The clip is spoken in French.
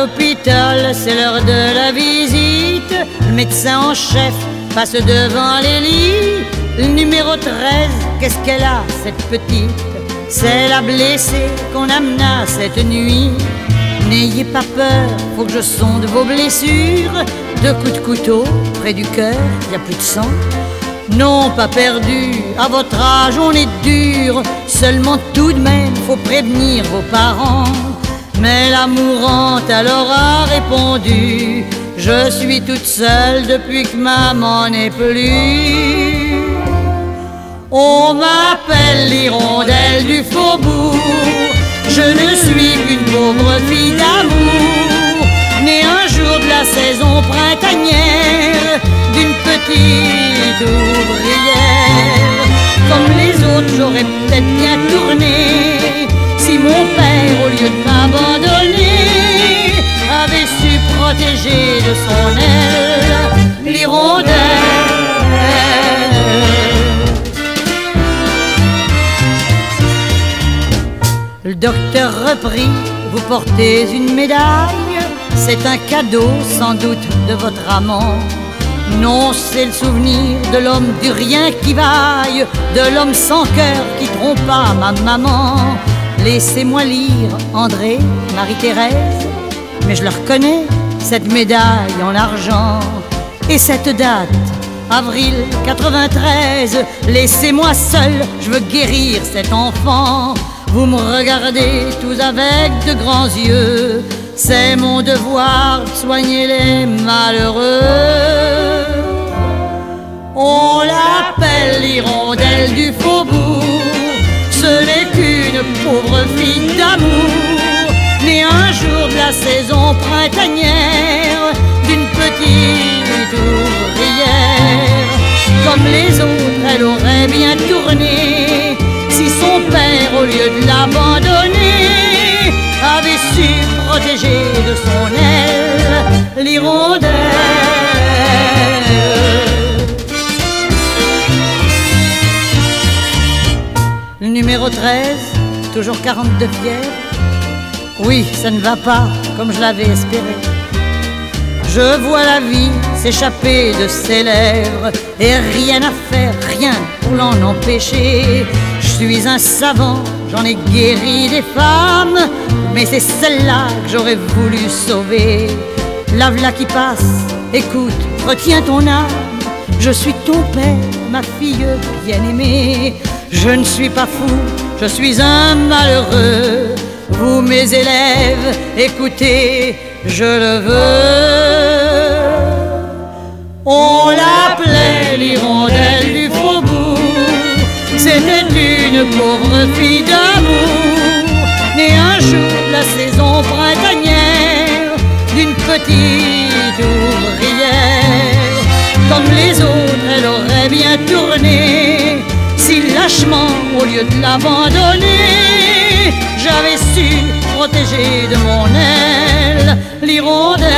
l'hôpital, c'est l'heure de la visite. Le médecin en chef passe devant les lits. Le numéro 13, qu'est-ce qu'elle a, cette petite? C'est la blessée qu'on amena cette nuit. N'ayez pas peur, faut que je sonde vos blessures. 2 coups de couteau près du cœur, y a plus de sang. Non, pas perdu, à votre âge on est dur. Seulement tout de même, faut prévenir vos parents. Mais la mourante alors a répondu: je suis toute seule depuis que maman n'est plus. On m'appelle l'hirondelle du faubourg. Je ne suis qu'une pauvre fille d'amour, née un jour de la saison printanière, d'une petite ouvrière. Comme les autres, j'aurais peut-être bien tourné si mon père, au lieu de m'abandonner, avait su protéger de son aile l'hirondelle. Le docteur reprit: vous portez une médaille, c'est un cadeau sans doute de votre amant. Non, c'est le souvenir de l'homme du rien qui vaille, de l'homme sans cœur qui trompa ma maman. Laissez-moi lire André, Marie-Thérèse, mais je le reconnais, cette médaille en argent. Et cette date, avril 93, laissez-moi seul, je veux guérir cet enfant. Vous me regardez tous avec de grands yeux, c'est mon devoir de soigner les malheureux. On l'appelle l'hirondelle du faubourg, ce n'est qu'une pauvre fille d'amour, née un jour de la saison printanière, d'une petite ouvrière. Comme les autres, elle aurait bien tourné si son père, au lieu de l'abandonner, avait su protéger de son aile l'hirondelle. Le numéro 13, toujours 42 fièvre. Oui, ça ne va pas comme je l'avais espéré. Je vois la vie s'échapper de ses lèvres et rien à faire, rien pour l'en empêcher. Je suis un savant, j'en ai guéri des femmes, mais c'est celle-là que j'aurais voulu sauver. La v'là qui passe, écoute, retiens ton âme. Je suis ton père, ma fille bien-aimée. Je ne suis pas fou, je suis un malheureux. Vous mes élèves, écoutez, je le veux. On l'appelait l'hirondelle du faubourg, c'était une pauvre fille d'amour, née un jour de la saison printanière, d'une petite ouvrière. Comme les autres, elle aurait bien tourné si lâchement, au lieu de l'abandonner, j'avais su protéger de mon aile l'hirondelle.